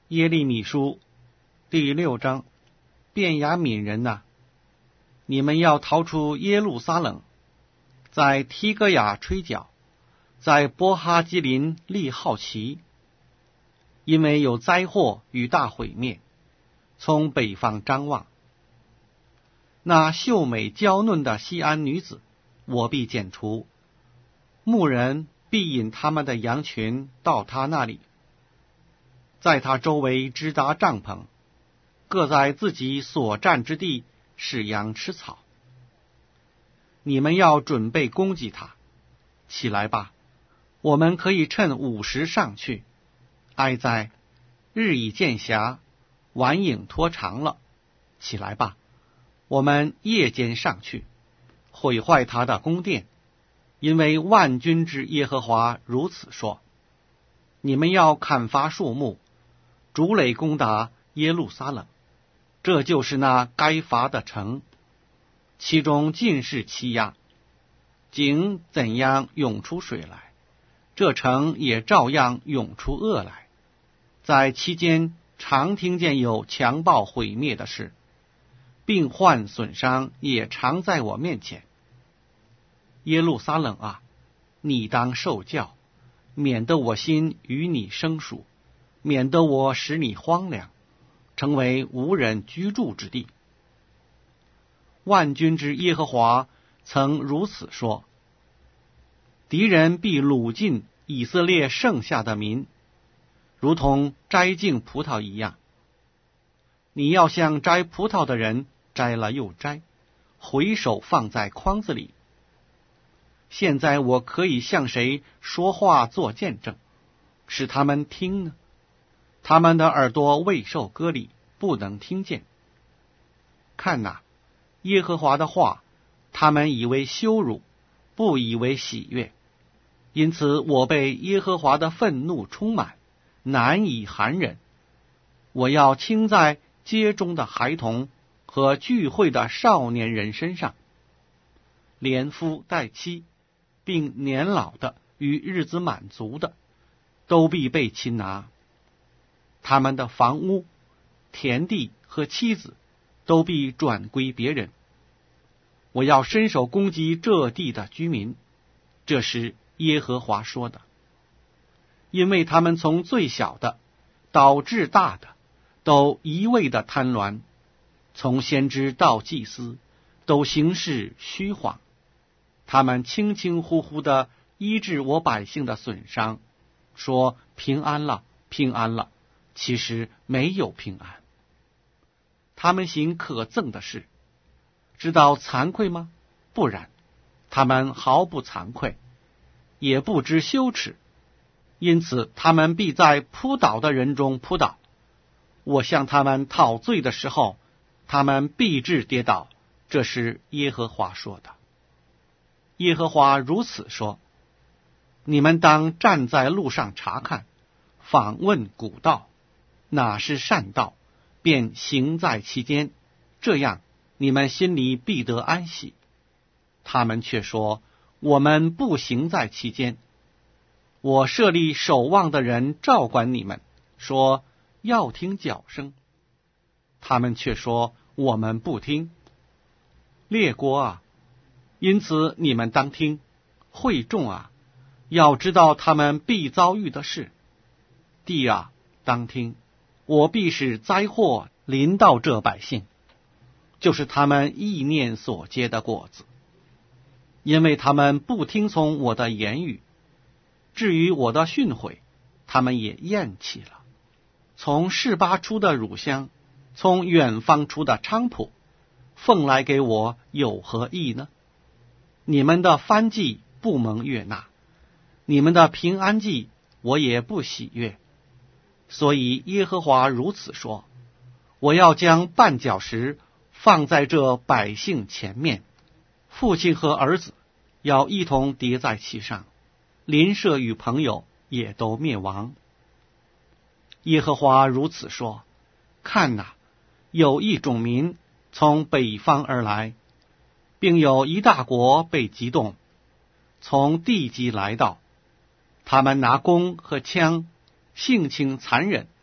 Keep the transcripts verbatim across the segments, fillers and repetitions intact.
耶利米书第六章，便雅悯人呐、啊，你们要逃出耶路撒冷，在提戈雅吹角，在波哈基林立号旗，因为有灾祸与大毁灭，从北方张望。那秀美娇嫩的西安女子，我必剪除，牧人必引他们的羊群到他那里，在他周围支搭帐篷，各在自己所占之地使羊吃草。你们要准备攻击他，起来吧，我们可以趁午时上去。哀哉，日已渐狭，晚影拖长了，起来吧，我们夜间上去，毁坏他的宫殿，因为万军之耶和华如此说：你们要砍伐树木，筑垒攻打耶路撒冷，这就是那该伐的城，其中尽是欺压，井怎样涌出水来，这城也照样涌出恶来。在期间常听见有强暴毁灭的事，病患损伤也常在我面前。耶路撒冷啊，你当受教，免得我心与你生疏，免得我使你荒凉，成为无人居住之地。万军之耶和华曾如此说：敌人必掳尽以色列剩下的民，如同摘尽葡萄一样。你要像摘葡萄的人，摘了又摘，回手放在筐子里。现在我可以向谁说话做见证，使他们听呢？他们的耳朵未受割礼，不能听见。看哪，耶和华的话，他们以为羞辱，不以为喜悦。因此我被耶和华的愤怒充满，难以含忍。我要倾在街中的孩童和聚会的少年人身上，连夫带妻，并年老的与日子满足的，都必被擒拿。他们的房屋、田地和妻子都必转归别人。我要伸手攻击这地的居民，这是耶和华说的。因为他们从最小的导致大的，都一味的贪婪，从先知到祭司，都行事虚谎。他们轻轻忽忽的医治我百姓的损伤，说平安了，平安了，其实没有平安。他们行可憎的事，知道惭愧吗？不然，他们毫不惭愧，也不知羞耻，因此他们必在扑倒的人中扑倒。我向他们讨罪的时候，他们必致跌倒，这是耶和华说的。耶和华如此说：你们当站在路上查看，访问古道，哪是善道，便行在其间，这样你们心里必得安息。他们却说，我们不行在其间。我设立守望的人照管你们，说要听角声。他们却说，我们不听。列国啊，因此你们当听；会众啊，要知道他们必遭遇的事。地啊，当听，我必使灾祸临到这百姓，就是他们意念所结的果子，因为他们不听从我的言语。至于我的训诲，他们也厌弃了。从示巴出的乳香，从远方出的菖蒲，奉来给我有何益呢？你们的燔祭不蒙悦纳，你们的平安祭我也不喜悦。所以耶和华如此说：我要将绊脚石放在这百姓前面，父亲和儿子要一同跌在其上，邻舍与朋友也都灭亡。耶和华如此说：看哪，有一种民从北方而来，并有一大国被激动，从地极来到。他们拿弓和枪，性情残忍，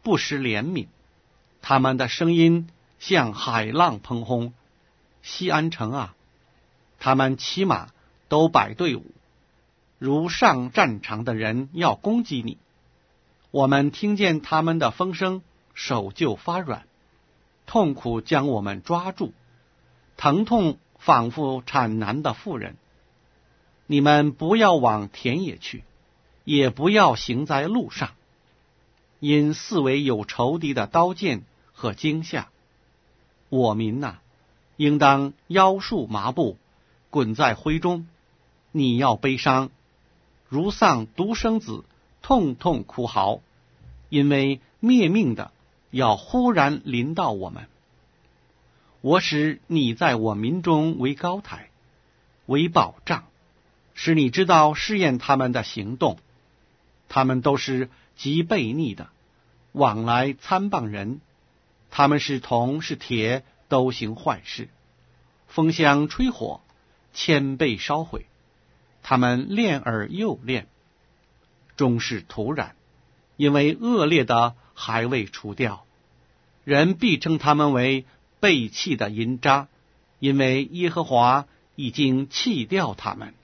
不失怜悯，他们的声音像海浪砰轰。西安城啊，他们骑马都摆队伍，如上战场的人要攻击你。我们听见他们的风声，手就发软，痛苦将我们抓住，疼痛仿佛产难的妇人。你们不要往田野去，也不要行在路上，因四围有仇敌的刀剑和惊吓。我民哪，应当腰束麻布，滚在灰中。你要悲伤，如丧独生子，痛痛哭嚎，因为灭命的要忽然临到我们。我使你在我民中为高台，为保障，使你知道试验他们的行动。他们都是极悖逆的，往来参谤人。他们是铜是铁，都行坏事。风箱吹火，千倍烧毁。他们练而又练，终是徒然，因为恶劣的还未除掉。人必称他们为背弃的银渣，因为耶和华已经弃掉他们。